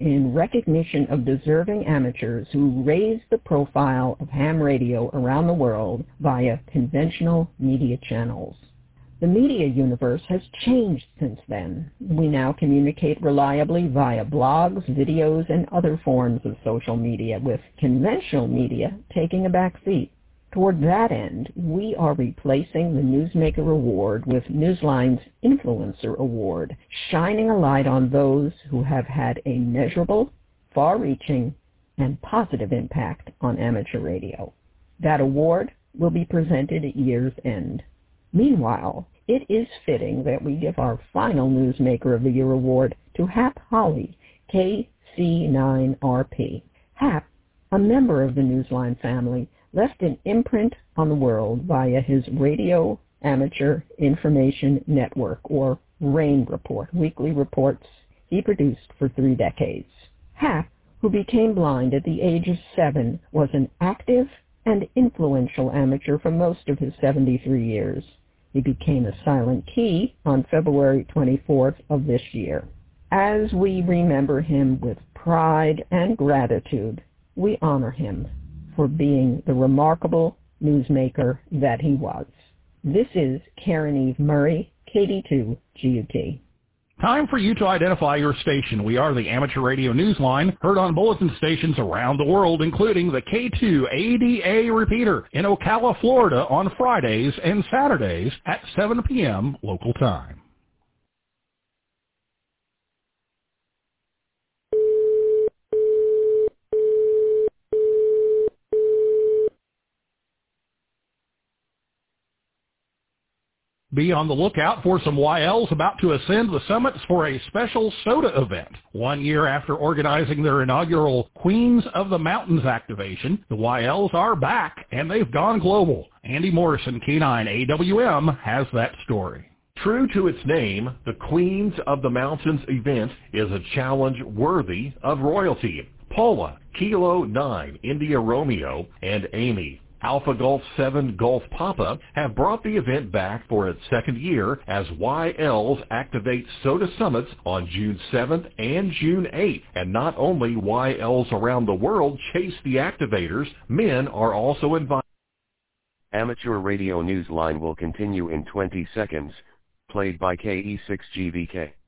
in recognition of deserving amateurs who raise the profile of ham radio around the world via conventional media channels. The media universe has changed since then. We now communicate reliably via blogs, videos, and other forms of social media, with conventional media taking a back seat. Toward that end, we are replacing the Newsmaker Award with Newsline's Influencer Award, shining a light on those who have had a measurable, far-reaching, and positive impact on amateur radio. That award will be presented at year's end. Meanwhile, it is fitting that we give our final Newsmaker of the Year award to Hap Holly, KC9RP. Hap, a member of the Newsline family, left an imprint on the world via his Radio Amateur Information Network, or RAIN report, weekly reports he produced for 3 decades. Hap, who became blind at the age of 7, was an active and influential amateur for most of his 73 years. He became a silent key on February 24th of this year. As we remember him with pride and gratitude, we honor him for being the remarkable newsmaker that he was. This is Karen Eve Murray, KD2 GUT. Time for you to identify your station. We are the Amateur Radio Newsline, heard on bulletin stations around the world, including the K2 ADA repeater in Ocala, Florida on Fridays and Saturdays at 7 p.m. local time. Be on the lookout for some YLs about to ascend the summits for a special soda event. 1 year after organizing their inaugural Queens of the Mountains activation, the YLs are back, and they've gone global. Andy Morrison, K9 AWM, has that story. True to its name, the Queens of the Mountains event is a challenge worthy of royalty. Paula, Kilo 9, India Romeo, and Amy, Alpha Golf 7 Golf Papa, have brought the event back for its 2nd year as YLs activate Soda Summits on June 7th and June 8th. And not only YLs around the world chase the activators, men are also invited. Amateur Radio Newsline will continue in 20 seconds, played by KE6GVK.